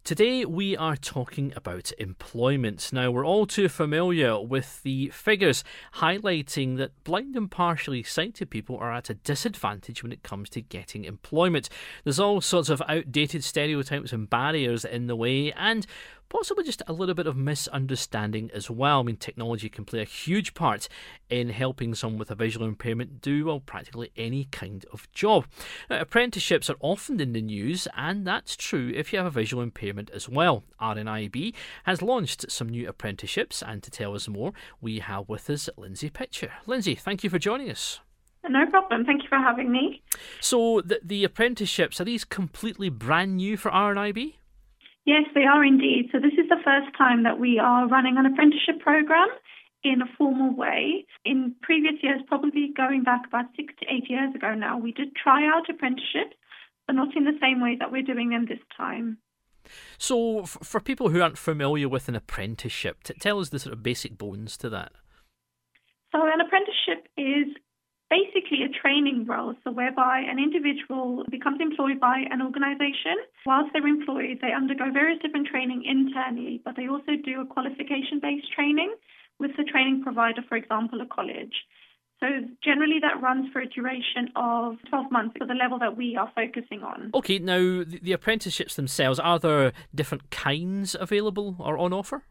Today we are talking about employment. Now, we're all too familiar with the figures highlighting that blind and partially sighted people are at a disadvantage when it comes to getting employment. There's all sorts of outdated stereotypes and barriers in the way, and possibly just a little bit of misunderstanding as well. I mean, technology can play a huge part in helping someone with a visual impairment do, well, practically any kind of job. Now, apprenticeships are often in the news, and that's true if you have a visual impairment as well. RNIB has launched some new apprenticeships, and to tell us more, we have with us Lindsay Pitcher. Lindsay, thank you for joining us. No problem. Thank you for having me. So the apprenticeships, are these completely brand new for RNIB? Yes, they are indeed. So this is the first time that we are running an apprenticeship program in a formal way. In previous years, probably going back about 6 to 8 years ago now, we did try out apprenticeships, but not in the same way that we're doing them this time. So for people who aren't familiar with an apprenticeship, tell us the sort of basic bones to that. So an apprenticeship is basically a training role, so whereby an individual becomes employed by an organisation. Whilst they're employed, they undergo various different training internally, but they also do a qualification-based training with the training provider, for example, a college. So generally that runs for a duration of 12 months for the level that we are focusing on. Okay, now the apprenticeships themselves, are there different kinds available or on offer?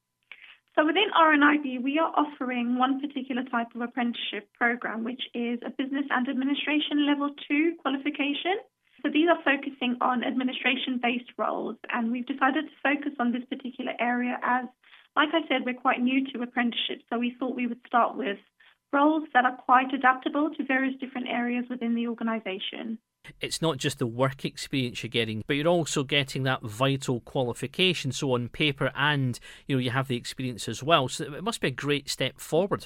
So within RNIB, we are offering one particular type of apprenticeship program, which is a Business and Administration Level 2 qualification. So these are focusing on administration-based roles, and we've decided to focus on this particular area as, like I said, we're quite new to apprenticeships, so we thought we would start with roles that are quite adaptable to various different areas within the organisation. It's not just the work experience you're getting, but you're also getting that vital qualification. So on paper and, you have the experience as well. So it must be a great step forward.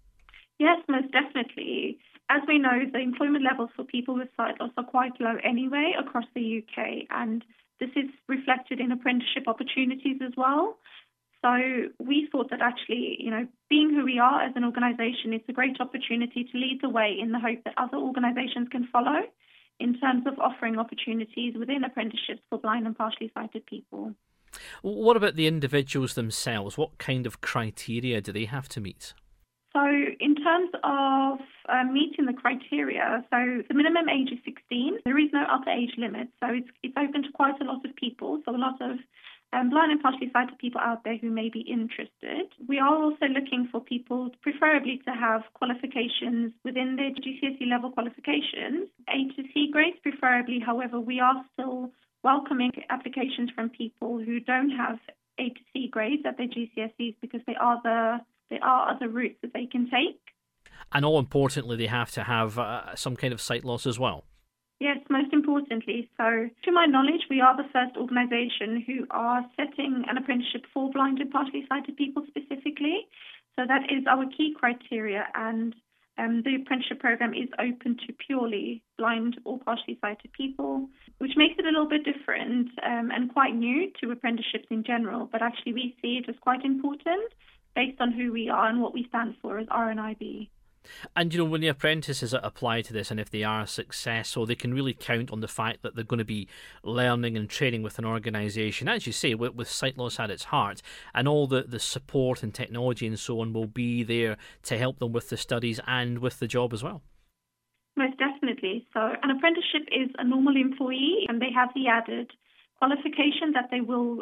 Yes, most definitely. As we know, the employment levels for people with sight loss are quite low anyway across the UK, and this is reflected in apprenticeship opportunities as well. So we thought that actually, being who we are as an organisation, it's a great opportunity to lead the way in the hope that other organisations can follow in terms of offering opportunities within apprenticeships for blind and partially sighted people. What about the individuals themselves? What kind of criteria do they have to meet? So in terms of meeting the criteria, so the minimum age is 16. There is no upper age limit, so it's open to quite a lot of people, so a lot of blind and partially sighted people out there who may be interested. We are also looking for people, preferably to have qualifications within their GCSE level qualifications, A to C grades preferably. However, we are still welcoming applications from people who don't have A to C grades at their GCSEs because there are other routes that they can take. And all importantly, they have to have some kind of sight loss as well. Yes, most importantly. So, to my knowledge, we are the first organisation who are setting an apprenticeship for blind and partially sighted people specifically. So that is our key criteria, and the apprenticeship program is open to purely blind or partially sighted people, which makes it a little bit different and quite new to apprenticeships in general. But actually, we see it as quite important based on who we are and what we stand for as RNIB. And, when the apprentices apply to this, and if they are successful, they can really count on the fact that they're going to be learning and training with an organisation, as you say, with sight loss at its heart, and all the support and technology and so on will be there to help them with the studies and with the job as well. Most definitely. So an apprenticeship is a normal employee, and they have the added qualification that they will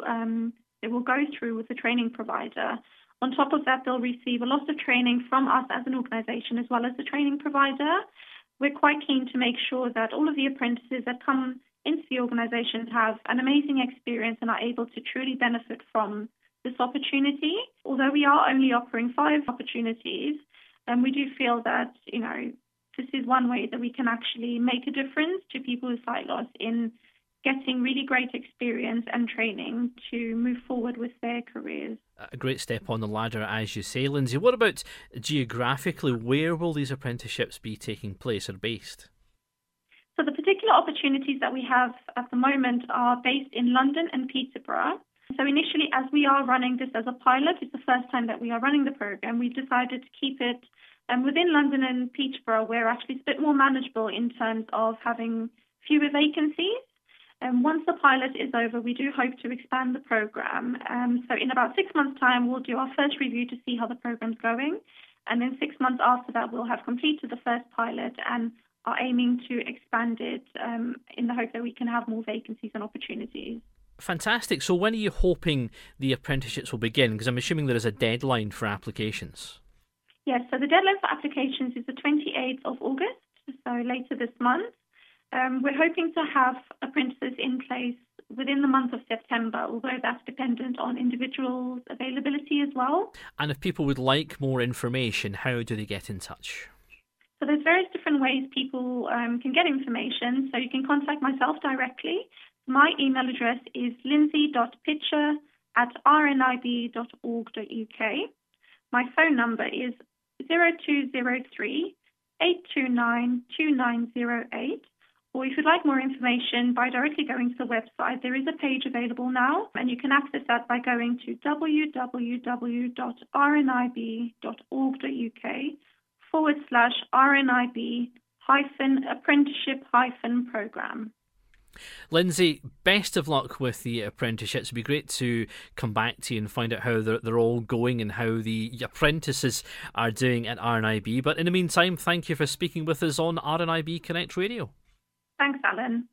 go through with the training provider. On top of that, they'll receive a lot of training from us as an organisation as well as the training provider. We're quite keen to make sure that all of the apprentices that come into the organisation have an amazing experience and are able to truly benefit from this opportunity. Although we are only offering 5 opportunities, we do feel that, this is one way that we can actually make a difference to people with sight loss in getting really great experience and training to move forward with their careers. A great step on the ladder, as you say, Lindsay. What about geographically? Where will these apprenticeships be taking place or based? So the particular opportunities that we have at the moment are based in London and Peterborough. So initially, as we are running this as a pilot, it's the first time that we are running the program, we've decided to keep it within London and Peterborough, where actually it's a bit more manageable in terms of having fewer vacancies. Once the pilot is over, we do hope to expand the program. So in about 6 months' time, we'll do our first review to see how the program's going. And then 6 months after that, we'll have completed the first pilot and are aiming to expand it in the hope that we can have more vacancies and opportunities. Fantastic. So when are you hoping the apprenticeships will begin? Because I'm assuming there is a deadline for applications. Yes, so the deadline for applications is the 28th of August, so later this month. We're hoping to have apprentices in place within the month of September, although that's dependent on individuals' availability as well. And if people would like more information, how do they get in touch? So there's various different ways people can get information. So you can contact myself directly. My email address is lindsay.pitcher@rnib.org.uk. My phone number is 0203 829 2908. Or if you'd like more information by directly going to the website, there is a page available now, and you can access that by going to www.rnib.org.uk/RNIB-apprenticeship-program. Lindsay, best of luck with the apprenticeships. It'd be great to come back to you and find out how they're all going and how the apprentices are doing at RNIB. But in the meantime, thank you for speaking with us on RNIB Connect Radio. Thanks, Alan.